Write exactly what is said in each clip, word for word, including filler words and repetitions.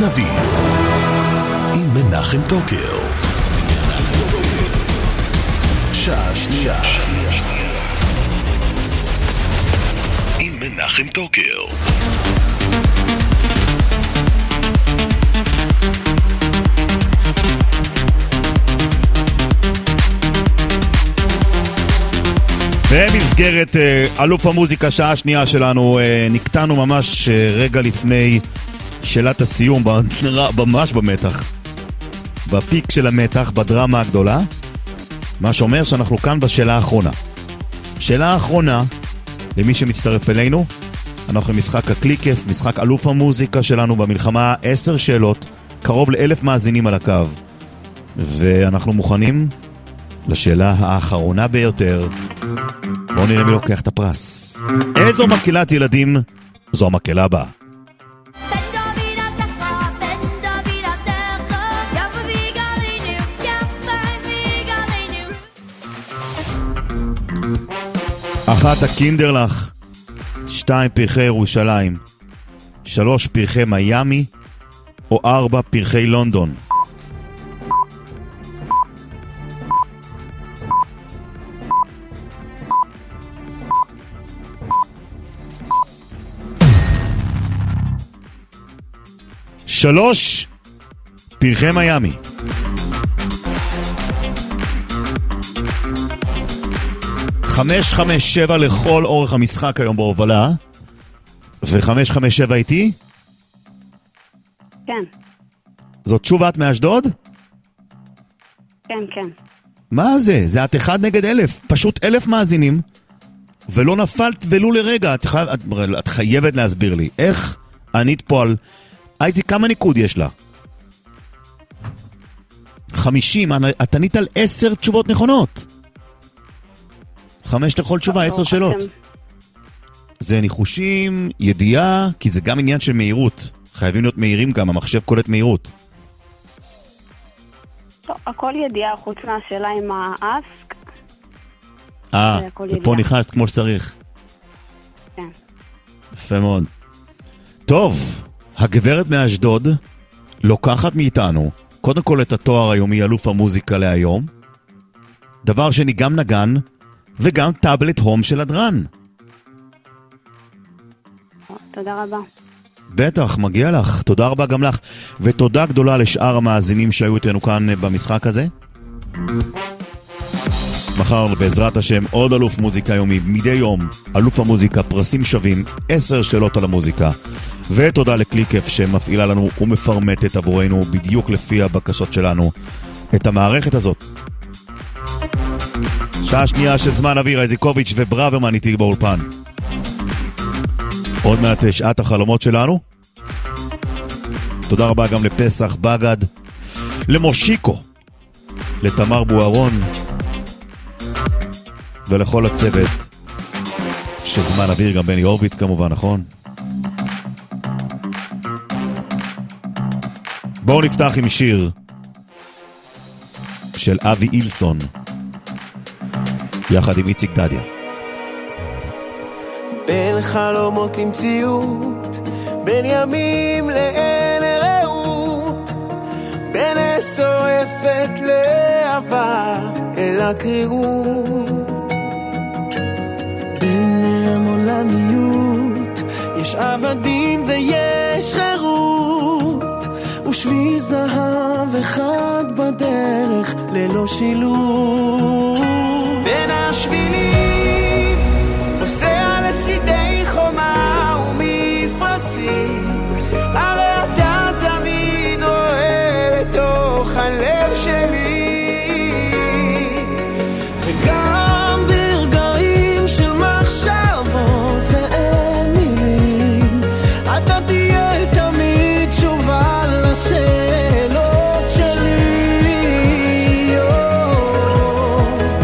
אוויר עם מנחם טוקר. שעה שנייה עם מנחם טוקר. במסגרת אלוף המוזיקה, שעה שנייה שלנו, נקטענו ממש רגע לפני שאלת הסיום, ממש במתח, בפיק של המתח, בדרמה הגדולה, מה שאומר שאנחנו כאן בשאלה האחרונה. שאלה האחרונה, למי שמצטרף אלינו, אנחנו משחק הקליקף, משחק אלוף המוזיקה שלנו במלחמה, עשר שאלות, קרוב לאלף מאזינים על הקו, ואנחנו מוכנים לשאלה האחרונה ביותר. בואו נראה מי לוקח את הפרס. איזו מקהלת ילדים זו המקהלה הבאה? אחת הקינדרלך, שתיים פרחי ירושלים, שלוש פרחי מיימי, או ארבע פרחי לונדון. שלוש פרחי מיימי. חמש חמש שבע לכל אורך המשחק היום בהובלה. וחמש חמש שבע איתי? כן. זאת תשובה את מאשדוד? כן, כן. מה זה? זה את אחד נגד אלף. פשוט אלף מאזינים. ולא נפלת ולו לרגע. את, חי... את... את חייבת להסביר לי. איך ענית פה על... אייזי, כמה ניקוד יש לה? חמישים. את ענית על עשר תשובות נכונות. חמש לכל תשובה, עשר שאלות. זה ניחושים, ידיעה, כי זה גם עניין של מהירות. חייבים להיות מהירים גם, המחשב קולט מהירות. טוב, הכל ידיעה חוץ מהשאלה עם האסק. אה, ופה נכנסת כמו שצריך. כן. יפה מאוד. טוב, הגברת מאשדוד לוקחת מאיתנו, קודם כל את התואר היומי, אלוף המוזיקה להיום. דבר שני, גם נגן, וגם טאבלט הום של הדרן. תודה רבה. בטח, מגיע לך. תודה רבה גם לך. ותודה גדולה לשאר המאזינים שהיו איתנו כאן במשחק הזה. מחר בעזרת השם עוד אלוף מוזיקה יומי. מדי יום אלוף המוזיקה, פרסים שווים, עשר שאלות על המוזיקה. ותודה לקליקף שמפעילה לנו ומפרמטת עבורנו בדיוק לפי הבקשות שלנו את המערכת הזאת. שעה שנייה של זמן אוויר, איזיקוביץ' ובראברמן איתי באולפן. עוד מעט שעת החלומות שלנו. תודה רבה גם לפסח בגד, למושיקו, לתמר בוארון ולכל הצוות של זמן אוויר, גם בני אורביט כמובן, נכון? בואו נפתח עם שיר של אבי אילסון יחד עם איציק דדיה. בין חלומות למציאות, בין ימים לאין רעות, בין שורפת לעבר אל הקרירות, בין העולמיות יש עבדים ויש חירות, ושביל זהב אחד בדרך ללא שילוב. בין השבילים עושה לצידי חומה ומפרצים, הרי אתה תמיד רואה לתוך הלב שלי, וגם ברגעים של מחשבות ואין מילים, אתה תהיה תמיד תשובה לשאלות שלי.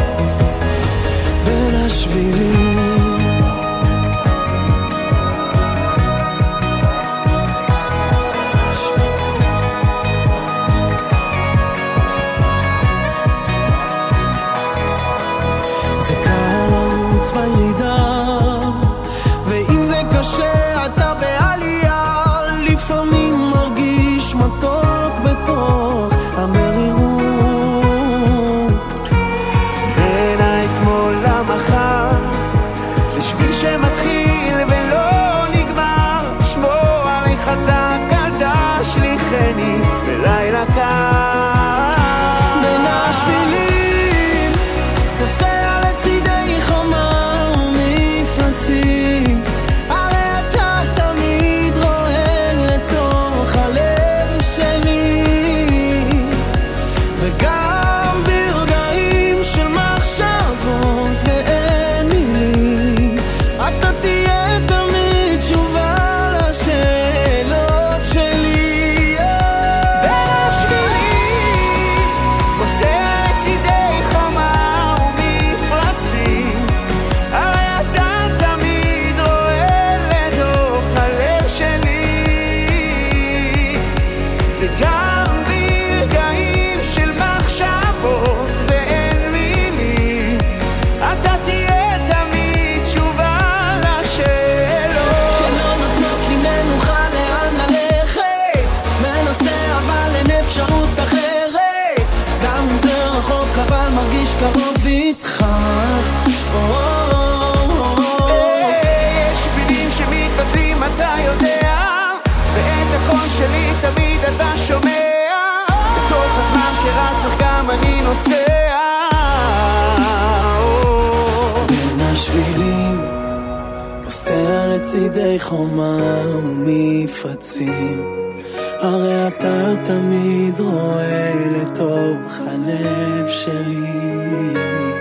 פוסע לצידי חומה ומפרצים, הרי אתה תמיד רואה לתוך הלב שלי.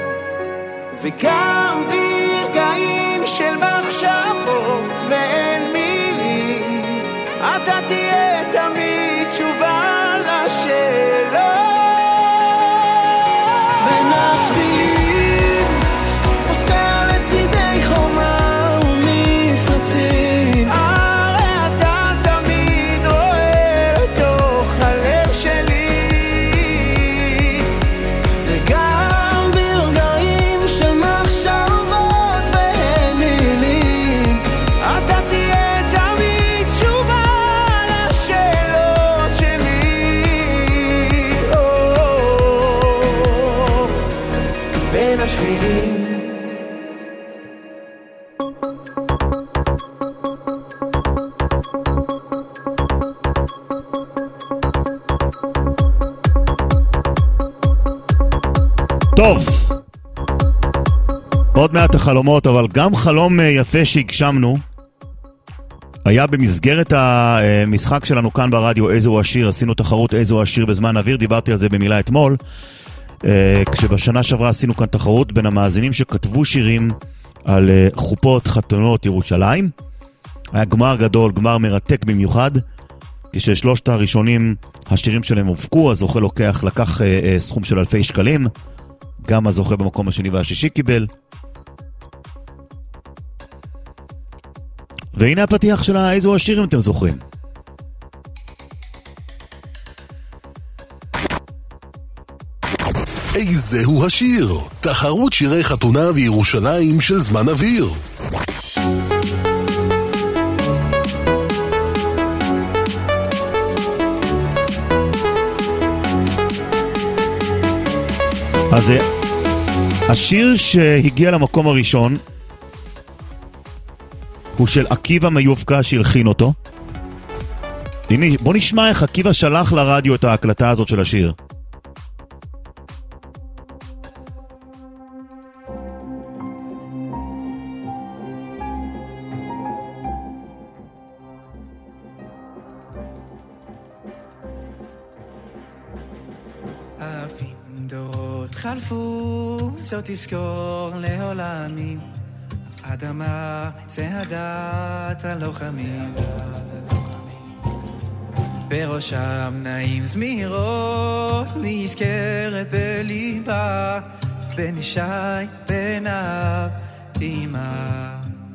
וגם ברגעים של מחשבות ואין מילים, אתה תהיה תמיד תשובה לשאלות. בין השבילים פוסע לצידי חומה ומפרצים, הרי אתה תמיד רואה לתוך הלב שלי. וגם ברגעים של מחשבות ואין מילים, אתה תהיה תמיד תשובה לשאלות שלי. בין השבילים טוב, עוד מעט החלומות, אבל גם חלום יפה שהגשמנו היה במסגרת המשחק שלנו כאן ברדיו איזו השיר. עשינו תחרות איזו השיר בזמן אוויר, דיברתי על זה במילה אתמול, כשבשנה שעברה עשינו כאן תחרות בין המאזינים שכתבו שירים על חופות חתונות ירושלים. היה גמר גדול, גמר מרתק במיוחד, כששלושת הראשונים השירים שלהם הופקו, הזוכה לוקח, לקח סכום של אלפי שקלים, גם הזוכה במקום השני והשישי קיבל. והנה הפתיח של איזו השיר, אם אתם זוכרים. איזהו השיר? תחרות שירי חתונה וירושלים של זמן אוויר. אז השיר שהגיע למקום הראשון הוא של עקיבא מיובקה שהלחין אותו. הנה, בוא נשמע איך עקיבא שלח לרדיו את ההקלטה הזאת של השיר. חלפו, זאת תזכור לעולמים, אדמה צעדת הלוחמים, בראשם נעים זמירות, נזכרת בליבה, בן ישי, בן אב, אמא.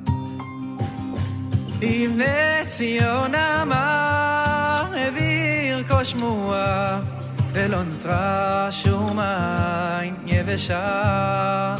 אבני ציון אמר, הביא רכוש שמועה, ולא נותרה שום עין יבשה.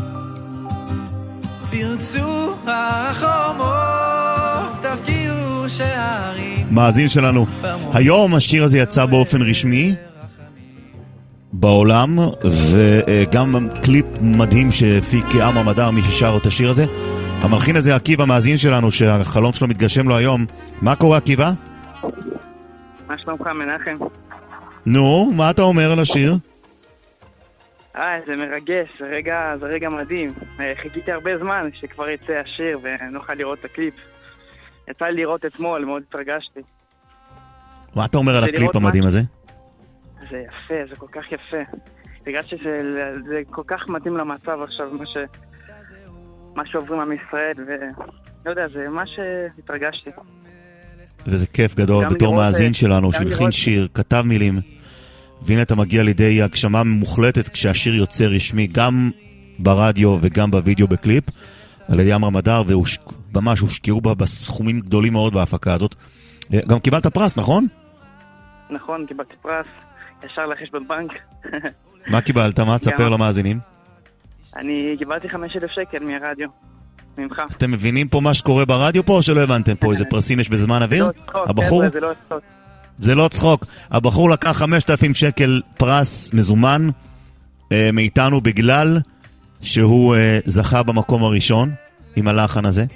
פרצו החומות, תפגיעו שערים. מאזין שלנו, היום השיר הזה יצא באופן רשמי בעולם, וגם קליפ מדהים שהפיק עמרם מדר, מי ששר את השיר הזה. המלחין הזה עקיבא, מאזין שלנו, שהחלום שלו מתגשם לו היום. מה קורה עקיבא? מה שלומך מנחם? נו, מה אתה אומר על השיר? אה, זה מרגש, זה רגע, זה רגע מדהים. חיכיתי הרבה זמן שכבר יצא השיר ונוכל לראות את הקליפ. יצא לי לראות אתמול, מאוד התרגשתי. מה אתה אומר על הקליפ המדהים הזה? זה יפה, זה כל כך יפה. הרגשתי שזה כל כך מתאים למצב עכשיו, מה ש... מה שעוברים עם ישראל, ולא יודע, זה מה שהתרגשתי. וזה כיף גדול בתור מאזין שלנו, שהלחין שיר, כתב מילים, והנה אתה מגיע לידי הגשמה מוחלטת כשהשיר יוצא רשמי, גם ברדיו וגם בווידאו בקליפ, על ידי עמרם מדר, וממש הושקעו בה בסכומים גדולים מאוד בהפקה הזאת. גם קיבלת פרס, נכון? נכון, קיבלתי פרס, ישר לחשבון בנק. מה קיבלת? מה תספר למאזינים? אני קיבלתי חמשת אלפים שקל מהרדיו, ממך. אתם מבינים פה מה שקורה ברדיו פה, או שלא הבנתם פה איזה פרסים יש בזמן אוויר? הבחור... זה לא צחוק. זה לא צחוק. הבחור לקח חמשת אלפים שקל פרס מזומן אה, מאיתנו בגלל שהוא אה, זכה במקום הראשון עם הלחן הזה.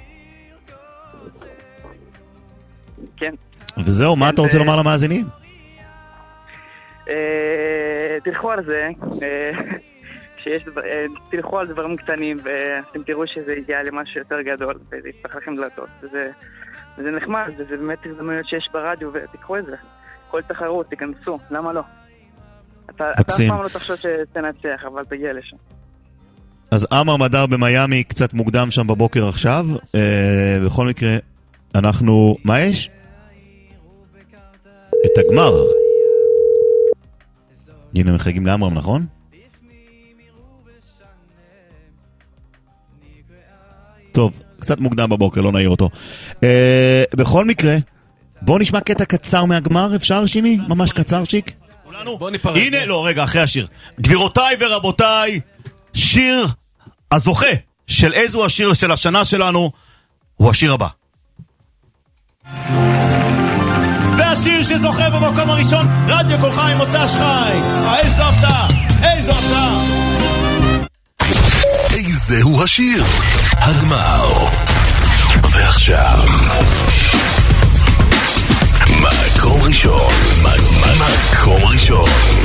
כן. וזהו, מה אתה רוצה לומר למאזינים? תלכו על זה, שיש, תלכו על דברים קטנים ואתם תראו שזה יגיע למשהו יותר גדול וזה יפתח לכם דלתות. וזה, וזה נחמד, וזה באמת הזדמנויות שיש ברדיו ותקחו את זה. כל תחרות, תיכנסו, למה לא? אתה אף פעם לא תחשוב שתנצח, אבל תגיע לשם. אז עמר מדר במיימי, קצת מוקדם שם בבוקר עכשיו. בכל מקרה, אנחנו... מה יש? את הגמר. הנה מחייגים לעמרם, נכון? טוב, קצת מוקדם בבוקר, לא נעיר אותו. בכל מקרה, בוא נשמע קטע קצר מהגמר, אפשר שימי? ממש קצר שיק? בוא ניפרד. הנה, לא, רגע, אחרי השיר. גבירותיי ורבותיי, שיר הזוכה של איזו השיר של השנה שלנו הוא השיר הבא. והשיר שזוכה במקום הראשון, רדיו קול חי, מוצ"ש חי. איזו הפתעה, איזו הפתעה. איזהו השיר? הגמר. ועכשיו מקום ראשון, מקום ראשון.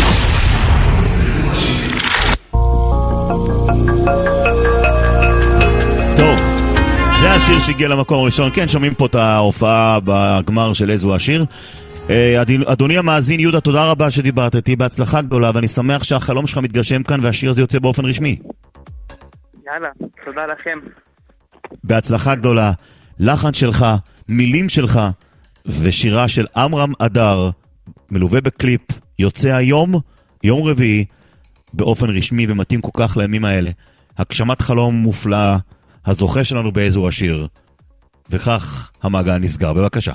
טוב, זה השיר שהגיע למקום הראשון. כן, שומעים פה את ההופעה בגמר של איזו השיר. אדוני המאזין יהודה, תודה רבה שדיברת איתי, בהצלחה גדולה, ואני שמח שהחלום שלך מתגשם כאן והשיר הזה יוצא באופן רשמי. יאללה, תודה לכם. בהצלחה גדולה, לחן שלך, מילים שלך ושירה של עמרם אדר, מלווה בקליפ, יוצא היום, יום רביעי, באופן רשמי ומתאים כל כך לימים האלה. הגשמת חלום מופלא, הזוכה שלנו באיזו השיר. וכך המעגל נסגר. בבקשה.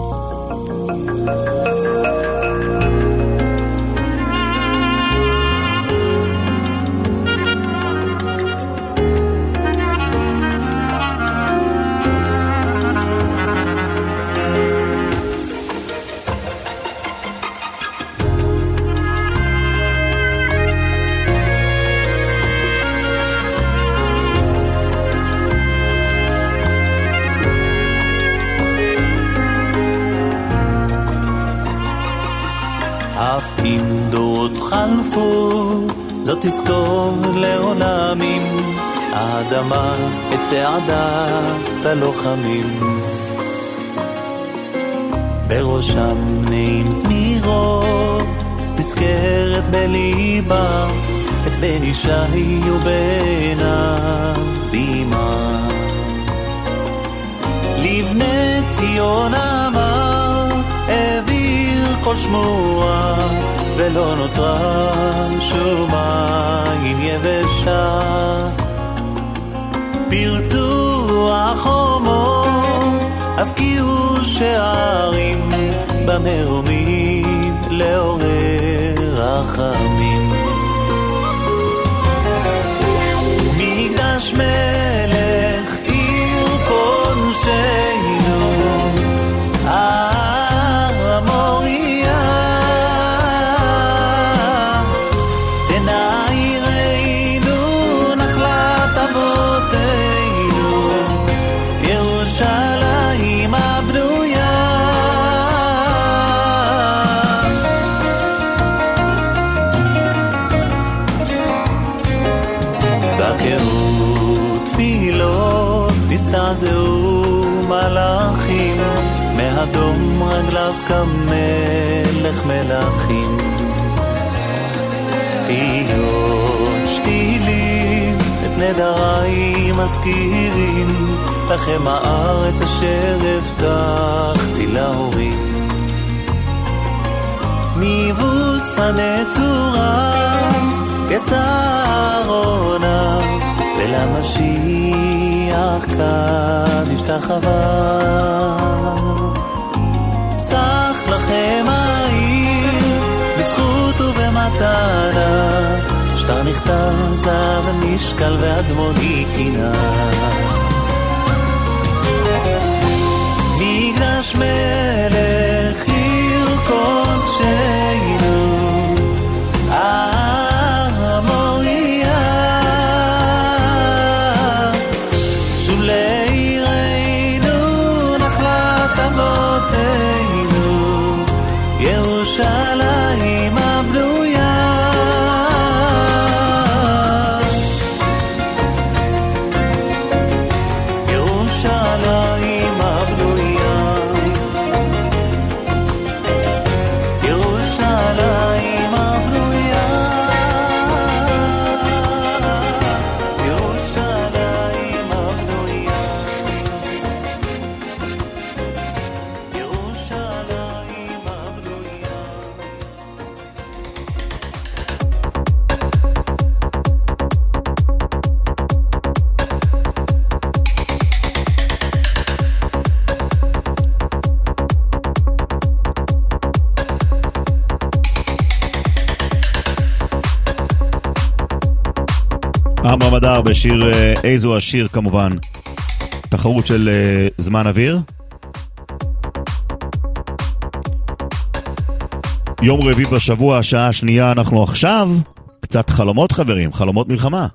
אף אם דורות חלפו, זאת תזכור לעולמים, האדמה את צעדת הלוחמים. בראשם נעים זמירות, נזכרת בליבה, את בן ישי ובנה בימה. לבני ציון אמר, העביר כל שמוע, ולא נותרה שום עין יבשה. פרצו החומות, הבקיעו שערים, במרומים לעורר רחמים. מקדש מלך עיר קודשנו, הר המוריה, תנעירנו נחלת אבותינו, ירושלים הבנויה. בקרו תפילות, הסתעזעו מלאכים, מהדום רגליו כמלך מלאכים. חיות שתילים, את נדריי מזכירים, לכם הארץ אשר הבטחתי להורים. מבוס הנצורה יצא ארונה, ולמשיח כאן השתחווה. פסח לכם העיר, בזכות ובמתנה, שטר נכתב זהב משקל ואדמוני קינה. מקדש מלך עיר קודשנו, הר המוריה, שוב לעירנו נחלת אבותינו, ירושלים הבנויה. עמרם אדר בשיר איזו השיר, כמובן תחרות של זמן אוויר. יום רביעי בשבוע, השעה השנייה, אנחנו עכשיו קצת חלומות, חברים, חלומות מלחמה.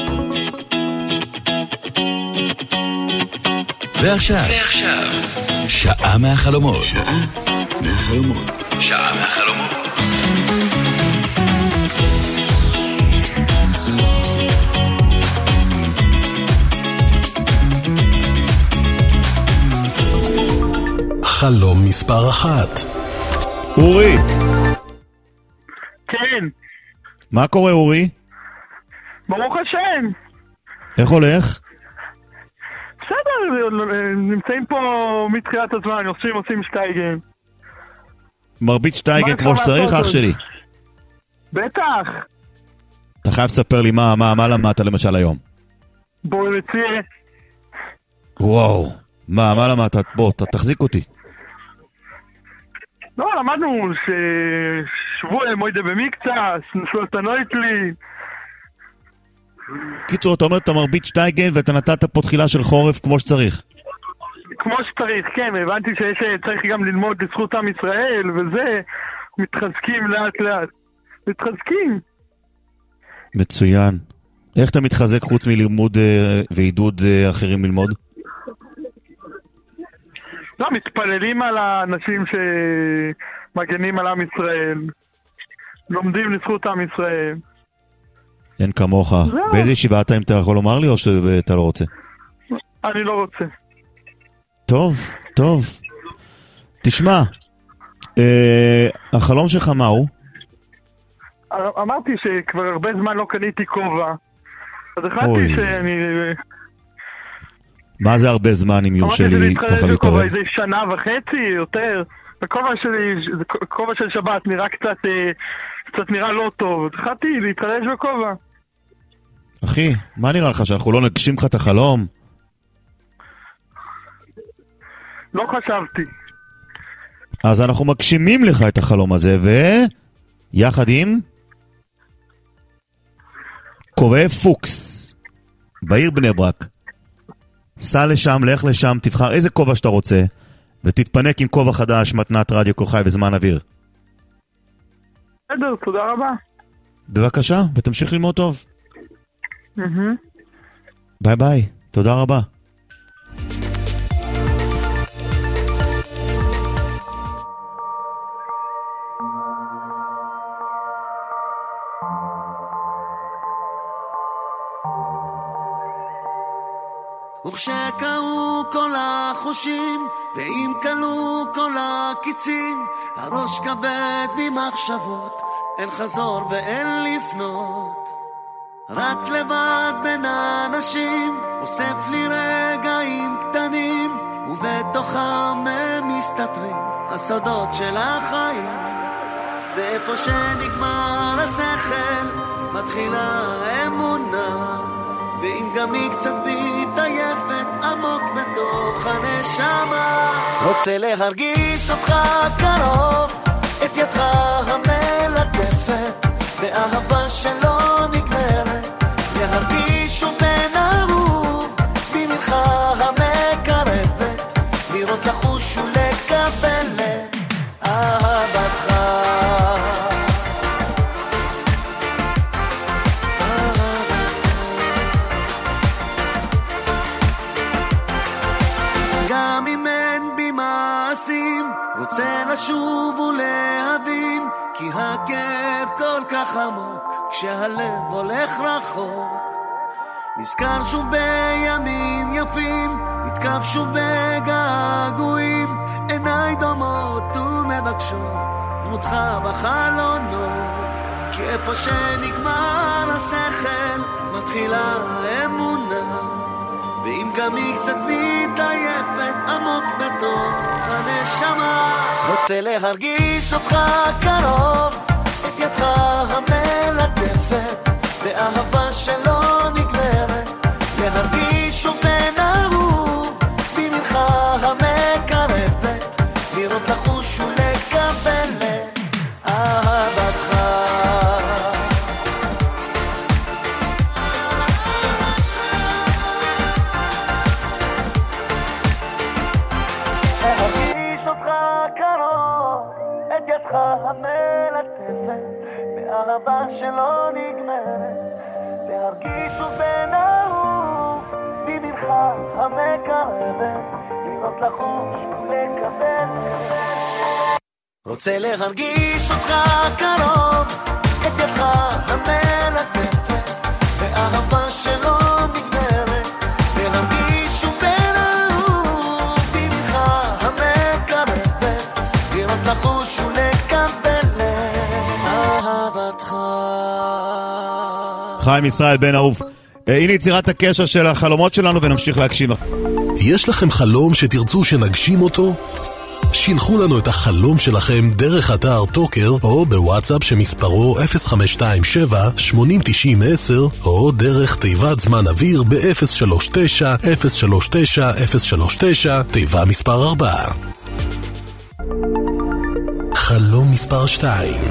ועכשיו, ועכשיו, שעה מהחלומות. שעה מהחלומות. שעה מהחלומות. חלום מספר אחת. אורי. כן. מה קורה, אורי? ברוך השם. איך הולך? בסדר, נמצאים פה מתחילת הזמן, עושים עושים שטייגן. מרבית שטייגן כמו שצריך, אח שלי? בטח. אתה חייב לספר לי מה, מה, מה למדת למשל היום? בואו נציע. וואו, מה, מה למדת? בוא, תחזיק אותי. לא, למדנו ששבוע מוידה במקצה, נפלת הנויטלי. קיצור, אתה אומר, אתה מרבית שטייגן ואתה נתת פה תחילה של חורף כמו שצריך. כמו שצריך, כן, הבנתי שצריך גם ללמוד לזכות עם ישראל, וזה, מתחזקים לאט לאט. מתחזקים. מצוין. איך אתה מתחזק חוץ מלימוד ועידוד אחרים ללמוד? לא, מתפללים על האנשים שמגנים על עם ישראל. לומדים לזכות עם ישראל. אין כמוך. באיזה ישיבה אתה, אם אתה יכול לומר לי, או שאתה לא רוצה? אני לא רוצה. טוב, טוב. תשמע, אה, החלום שלך מה הוא? אמרתי שכבר הרבה זמן לא קניתי כובע. אז החלטתי שאני... מה זה הרבה זמן, אם יורשה לי ככה להתערב? איזה שנה וחצי, יותר. הכובע שלי, כובע של שבת, נראה קצת, קצת נראה לא טוב. התחלתי להתחלש בכובע. אחי, מה נראה לך, שאנחנו לא נגשים לך את החלום? לא חשבתי. אז אנחנו מגשימים לך את החלום הזה, ויחד עם כובעי פוקס בעיר בני ברק. סע לשם, לך לשם, תבחר איזה כובע שאתה רוצה, ותתפנק עם כובע חדש, מתנת רדיו קול חי בזמן אוויר. בסדר, תודה רבה. בבקשה, ותמשיך ללמוד טוב. ביי ביי, תודה רבה. וכשקעו כל החושים ואם קלו כל הקיצים, הראש כבד ממחשבות, אין חזור ואין לפנות. רץ לבד בין האנשים, אוסף לי רגעים קטנים, ובתוכם הם מסתתרים הסודות של החיים. ואיפה שנגמר השכל מתחילה האמונה, ואם גם היא קצת מתעייפת עמוק בתוך הנשמה. רוצה להרגיש אותך קרוב, את ידך המלטפת, באהבה שלא נגמרת, להרגיש ובן אהוב, במנך המקרבת, לראות לחוש ולקבל את אהבתך. גם אם אין בי מעשים, רוצה לשוב ולהבין, כי הכאב כל כך עמוק, כשהלב הולך רחוק. נזכר שוב בימים יפים, נתקף שוב בגעגועים, עיניי דומות ומבקשות דמותך בחלונות. כי איפה שנגמר השכל מתחילה האמונה, ואם גם היא קצת מתעייפת עמוק בתוך הנשמה. רוצה להרגיש אותך קרוב, את ידך המלטפת, באהבה שלא נגמרת, להרגיש ובן אהוב, במנך המקרבת, לראות לחוש ולקבל את אהבתך. המלטפת, באהבה שלא נגמרת, להרגיש ובנאהוב, במנחה המקרבת, לראות לחוש ולקבל. רוצה להרגיש אותך קרוב, את ידך המלטפת, באהבה שלא נגמרת, להרגיש ובנאהוב, במנחה המקרבת, לראות לחוש ולקבל אהבתך. חיים ישראל בן אהוב, הנה יצירת הקשר של החלומות שלנו ונמשיך להגשים. יש לכם חלום שתרצו שנגשים אותו? שילחו לנו את החלום שלכם דרך אתר טוקר או בוואטסאפ שמספרו אפס חמש שתיים שבע שמונים תשעים עשר או דרך תיבת זמן אוויר ב-אפס שלוש תשע אפס שלוש תשע אפס שלוש תשע תיבה מספר ארבע. חלום מספר שתיים.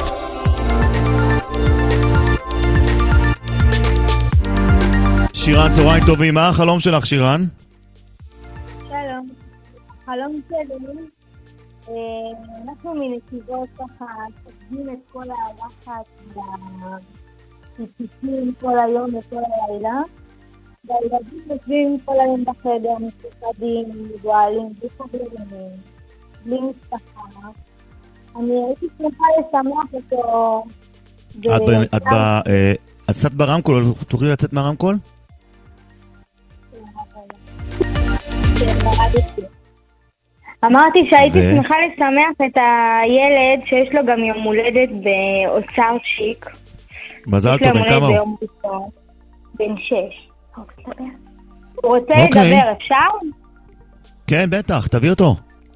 שירן, צהריים טובים, מה החלום שלך שירן? שלום, החלום שלי, אנחנו מנתיבות ככה, תקדים את כל הלחץ והטיפים כל היום וכל הלילה, והילדים יושבים כל היום בחדר, מפוחדים, מבועלים, בלי חברים, בלי משפחה. אני הייתי שמחה לשמח אותו. את קצת ברמקול, תוכלי לצאת מהרמקול? אמרתי שהייתי שמחה לשמח את הילד שיש לו גם יום הולדת באוצר שיק. מזל טוב, בן כמה הוא? בן שש. הוא רוצה לדבר, אפשר? כן, בטח, תביא אותו.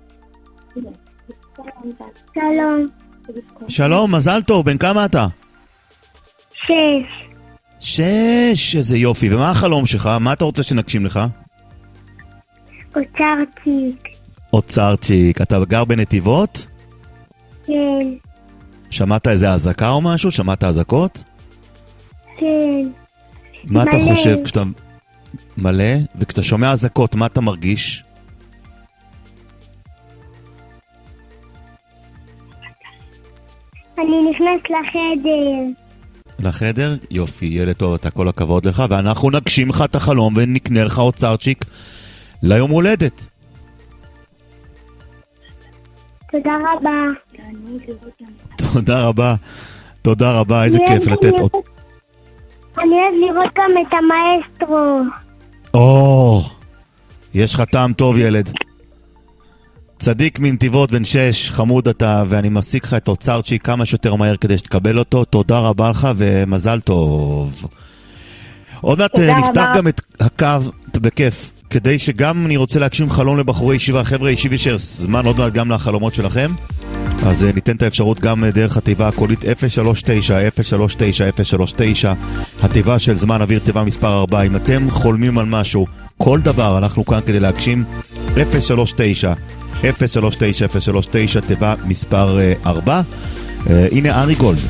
שלום. שלום, מזל טוב, בן כמה אתה? שש. שש, איזה יופי. ומה החלום שלך? מה אתה רוצה שנגשים לך? אוצרצ'יק. אוצרצ'יק. אתה גר בנתיבות? כן. שמעת איזה הזקה או משהו? שמעת הזקות? כן. מה אתה חושב כשאתה... מלא? וכשאתה שומע הזקות, מה אתה מרגיש? אני נכנס לחדר. לחדר? יופי, ילד טוב, אתה כל הכבוד לך, ואנחנו נגשים לך את החלום ונקנה לך אוצרצ'יק ליום הולדת. תודה רבה. תודה רבה. תודה רבה, איזה כיף לתת עוד. אני אוהב לראות גם את המאסטרו. או, יש לך טעם טוב ילד. צדיק מנתיבות בן שש, חמוד אתה, ואני משיג לך את אוצרצ'יק כמה שיותר מהר כדי שתקבל אותו. תודה רבה לך ומזל טוב. עוד מעט נפתח גם את הקו בכיף, כדי שגם אני רוצה להגשים חלום לבחורי ישיבה. חבר'ה, ישיבי שרס, זמן עוד מעט גם לחלומות שלכם, אז ניתן את האפשרות גם דרך התיבה הקולית אפס שלוש תשע אפס שלוש תשע אפס שלוש תשע, התיבה של זמן אוויר, תיבה מספר ארבע. אם אתם חולמים על משהו, כל דבר, אנחנו כאן כדי להגשים. אפס שלוש תשע אפס שלוש תשע אפס שלוש תשע, תיבה מספר ארבע. הנה ארי גולד.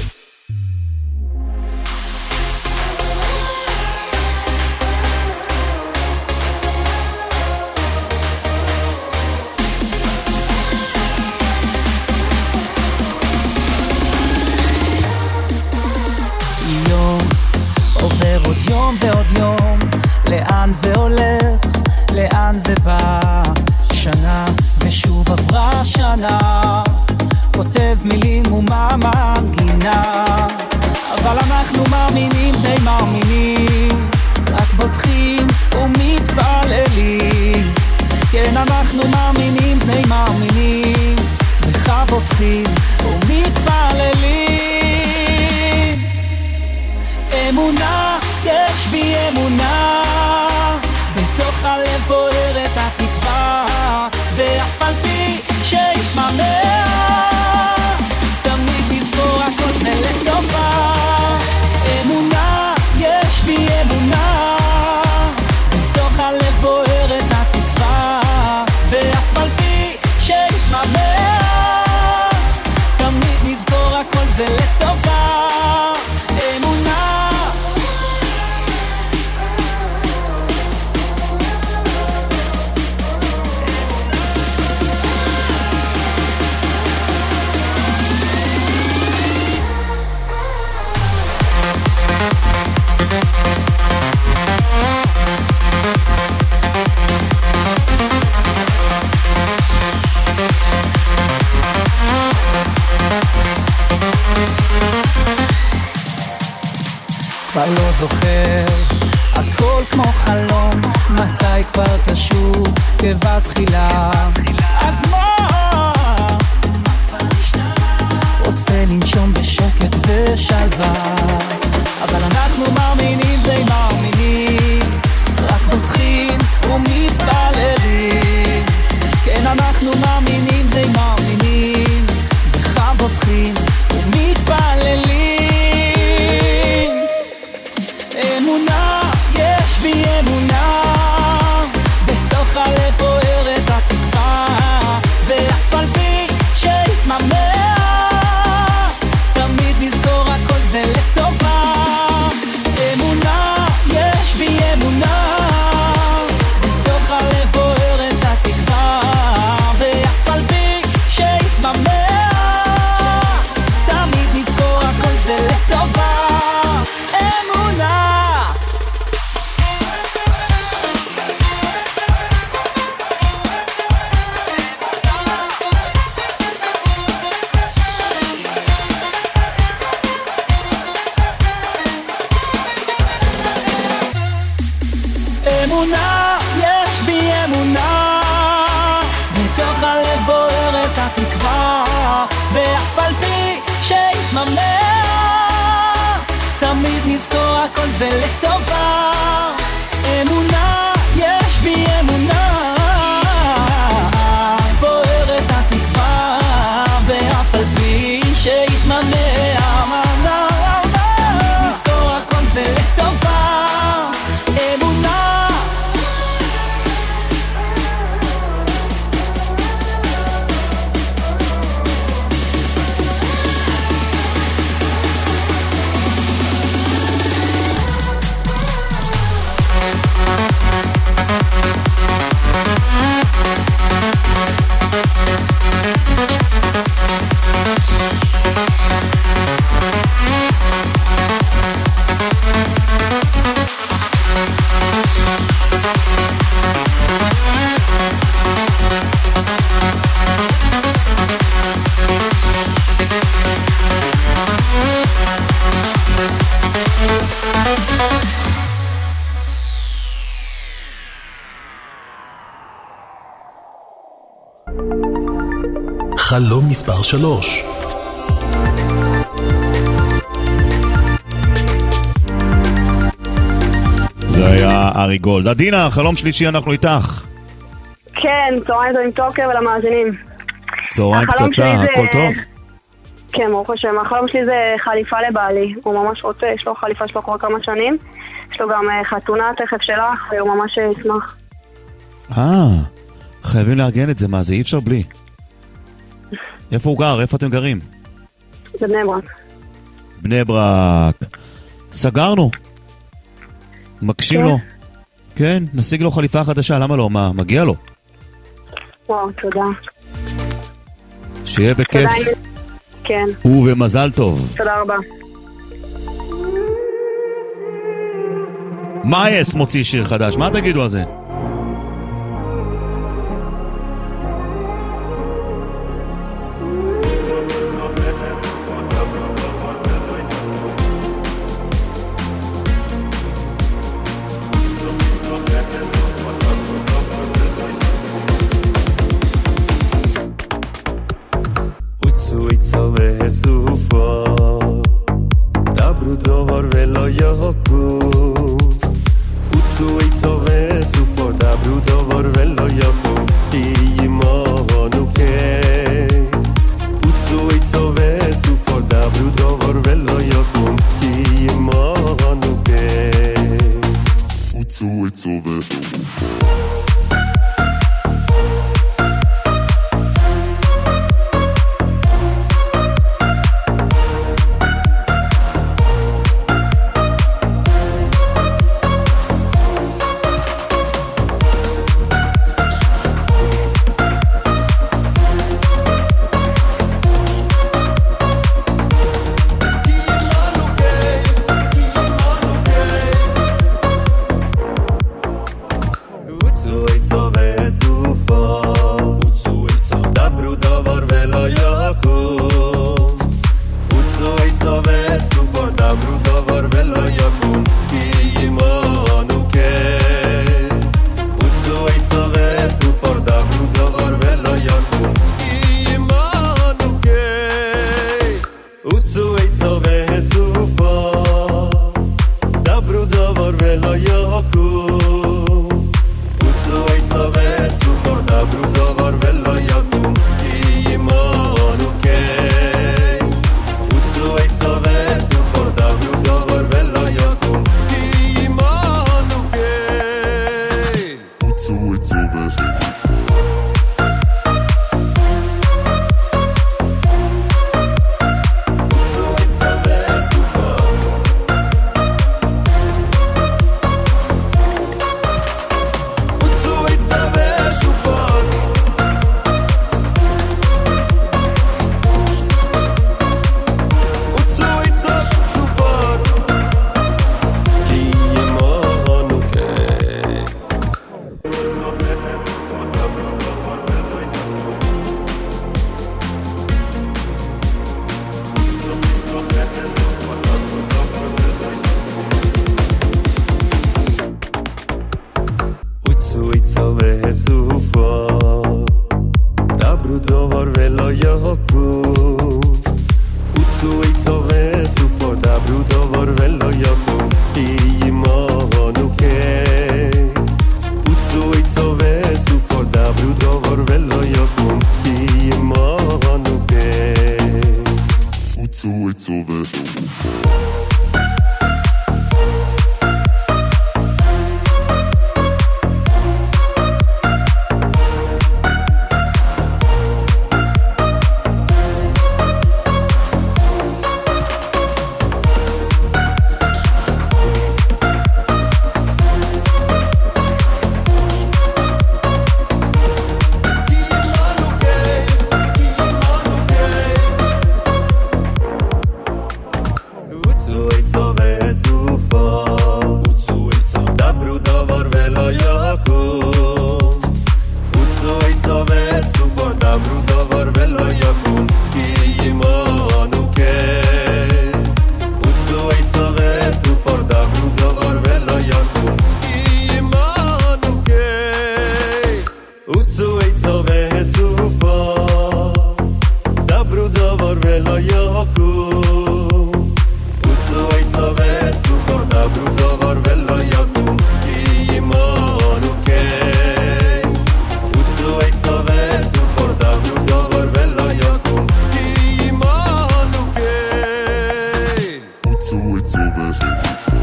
יום ועוד יום, לאן זה הולך, לאן זה בא, שנה ושוב עברה שנה, כותב מילים ומה מנגינה, אבל אנחנו מאמינים די מאמינים, רק בוטחים ומתפללים, כן אנחנו מאמינים די מאמינים, לך בוטחים ומתפללים. אמונה, יש בי אמונה, בתוך הלב בוערת התקווה, ואף על פי שיתממע, תמיד תזכור הכל זה לטובה. אמונה, יש בי אמונה, בתוך הלב בוערת התקווה, ואף על פי שיתממע, תמיד נזכור הכל זה לטובה. אמונה כבר לא זוכר, הכל כמו חלום, מתי כבר תשוב כבתחילה. אז מה? רוצה לנשום בשקט ושלווה, אבל אנחנו מאמינים די מאמינים, רק פותחים ומתפללים. כן, אנחנו מאמינים די מאמינים, בך פותחים ומתפללים. אמונה, יש בי אמונה, בתוך הלב בוערת התקווה, ואף על פי שהתממש תמיד נזכור הכל זה לטובה. אמונה, יש בי אמונה, בתוך הלב בוערת התקווה, ואף על פי שהתממש תמיד נזכור הכל זה לטובה. אמונה. אמונה, יש בי אמונה, מתוך הלב בוערת התקווה, ואף על פי שהתממש תמיד נזכור הכל זה לטובה. אמונה, יש בי אמונה, בוערת התקווה, ואף על פי שהתממש תמיד נזכור הכל זה לטובה. אמונה. חלום מספר שלוש. זה היה ארי גולד. עדינה, חלום שלישי, אנחנו איתך. כן, צהריים טובים טוקר ולמאזינים. צהריים פצצה, הכל טוב? כן, ברוך השם. החלום שלי זה חליפה לבעלי. הוא ממש רוצה, יש לו חליפה שלו כבר כמה שנים. יש לו גם חתונה תכף שלך, והוא ממש ישמח. אה, חייבים לארגן את זה, מה זה? אי אפשר בלי. איפה הוא גר? איפה אתם גרים? בבני ברק. בני ברק. סגרנו. מקשים כן. לו. כן, נשיג לו חליפה חדשה, למה לא? מה, מגיע לו. וואו, תודה. שיהיה בכיף. תודה. כן. ובמזל טוב. תודה רבה. מייס מוציא שיר חדש, מה תגידו על זה? דבר דבר ולא יקום כי ימנו כן וצאו עצה וסופר דבר דבר ולא יקום כי ימנו כן וצאו עצה וסופר דבר דבר ולא יקום וצאו עצה וסופר דבר דבר ולא יקום כי ימנו כן וצאו עצה וסופר דבר דבר ולא יקום כי ימנו כן וצאו עצה וסופר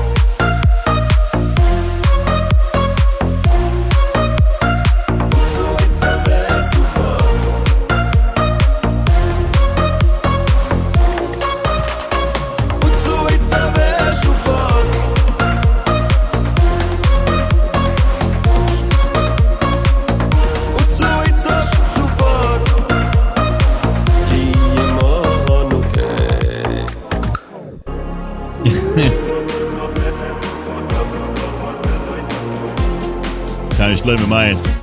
כאן יש לו עם המייס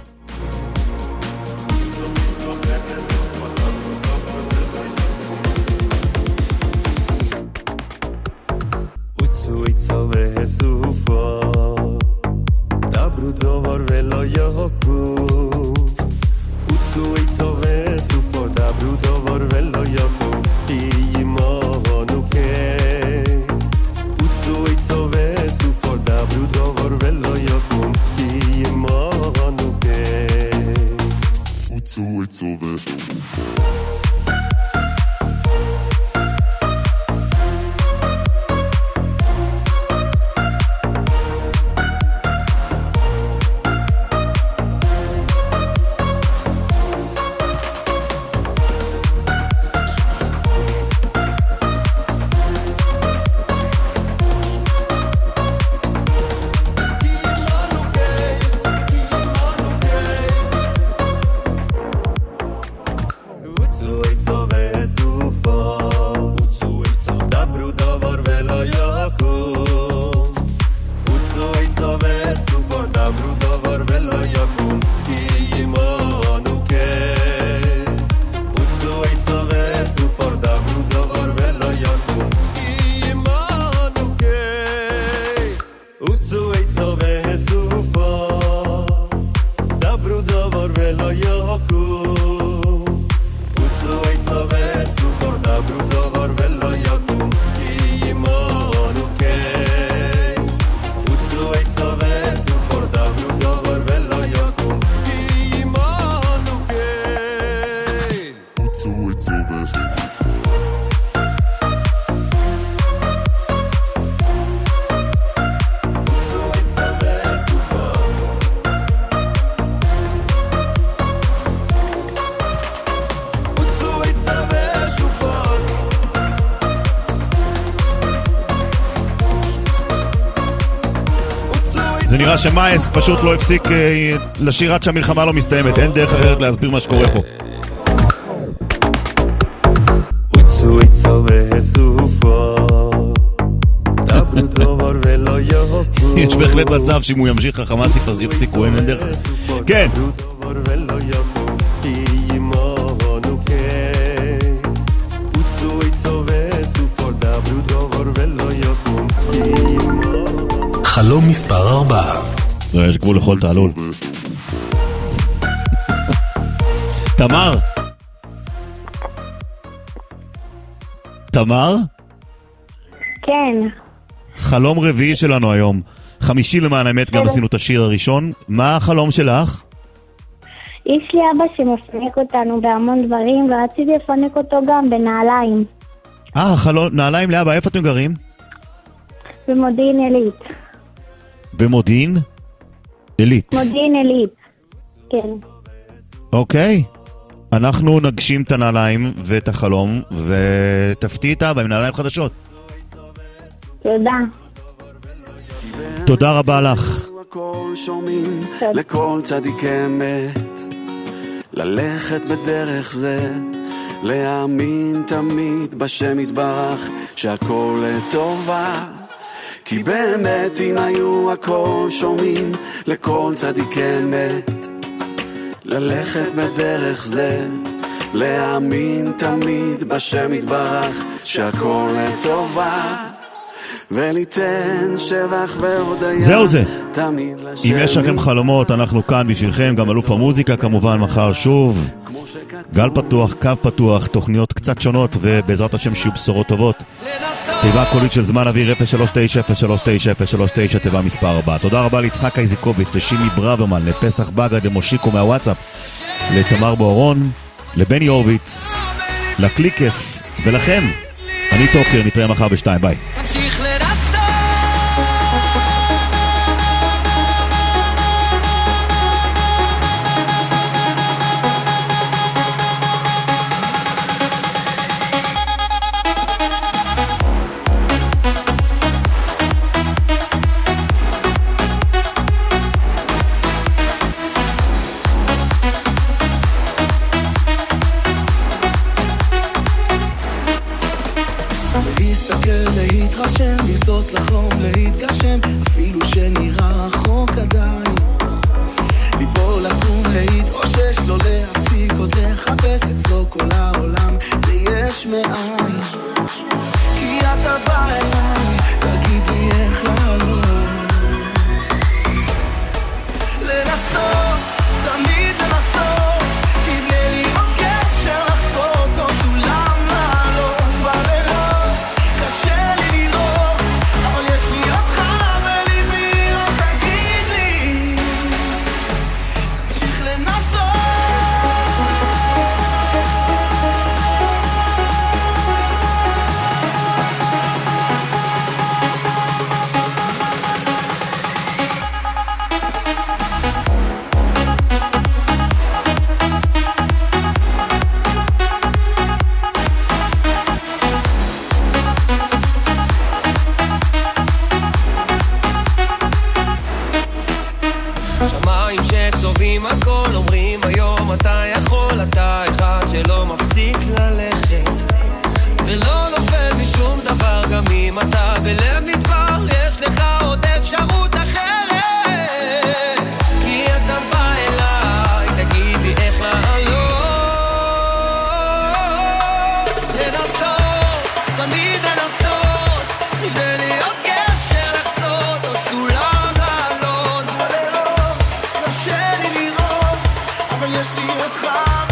וצאו עצה וסופר דברו דבר ולא יקום וצאו עצה וסופר דברו דבר ולא יקום כי ימנו כן וצאו עצה וסופר דברו דבר ולא יקום כי ימנו כן וצאו עצה וסופר זה נראה שמייס פשוט לא הפסיק לשיר עד שהמלחמה לא מסתיימת. אין דרך אחרת להסביר מה שקורה פה. יש בהחלט מצב שאם הוא ימשיך החמאס יפסיקו, אין דרך. כן. חלום מספר ארבע. יש גבול לכל תעלול. תמר? תמר? כן. חלום רביעי שלנו היום. חמישי למען האמת גם עשינו את השיר הראשון. מה החלום שלך? יש לי אבא שמפנק אותנו בהמון דברים, ורציתי לפנק אותו גם בנעליים. אה, חלום, נעליים לאבא. איפה אתם גרים? במודיעין עילית. במודיעין? עילית. מודיעין עילית, כן. אוקיי. אנחנו נגשים את הנעליים ואת החלום, ותפתיע את אבא עם נעליים חדשות. תודה. תודה רבה לך. לכל צדיק אמת, ללכת בדרך זה, להאמין תמיד בשם יתברך, שהכל לטובה. כי באמת אם היו הכל שומעים לכל צדיק אמת, ללכת בדרך זה, להאמין תמיד בשם יתברך שהכל לטובה, וליתן שבח והודיה. זהו זה. תמיד לשם. אם יש לכם חלומות, אנחנו כאן בשבילכם, גם אלוף המוזיקה כמובן מחר שוב. גל פתוח, קו פתוח, תוכניות קצת שונות, ובעזרת השם שיהיו בשורות טובות. תיבה קולית של זמן אוויר אפס שלוש תשע אפס שלוש תשע אפס שלוש תשע, תיבה מספר ארבע. תודה רבה ליצחק איזיקוביץ, לשימי ברוורמן, לפסח בגד, למושיקו מהוואטסאפ, לתמר בורון, לבני הורוביץ, לקליקף ולכם. אני טוקר, נתראה מחר בשתיים, ביי. לרצות לחלום, להתגשם, אפילו שנראה רחוק עדיין. ליפול, לקום, להתאושש, לא להפסיק עוד לחפש אצלו כל העולם, זה יש מאין. כי אתה בא אליי, תגיד לי איך לעלות. לנסות, תמיד לנסות, תבנה לי עוד קשר לחצות, עוד סולם לעלות בלילות. קשה לי לראות, אבל יש לי אותך בליבי, עוד תגיד לי, תמשיך לנסות. שמיים שצובעים הכל, אומרים היום אתה יכול, אתה אחד שלא מפסיק ללכת ולא נופל משום דבר, גם אם אתה בלב מדבר יש לך עוד אפשרות אחרת. כי אתה בא אליי, תגיד לי איך לעלות. לנסות, תמיד לנסות, תבנה לי עוד קשר לחצות, עוד סולם לעלות בלילות. קשה לי לראות, אבל יש לי אותך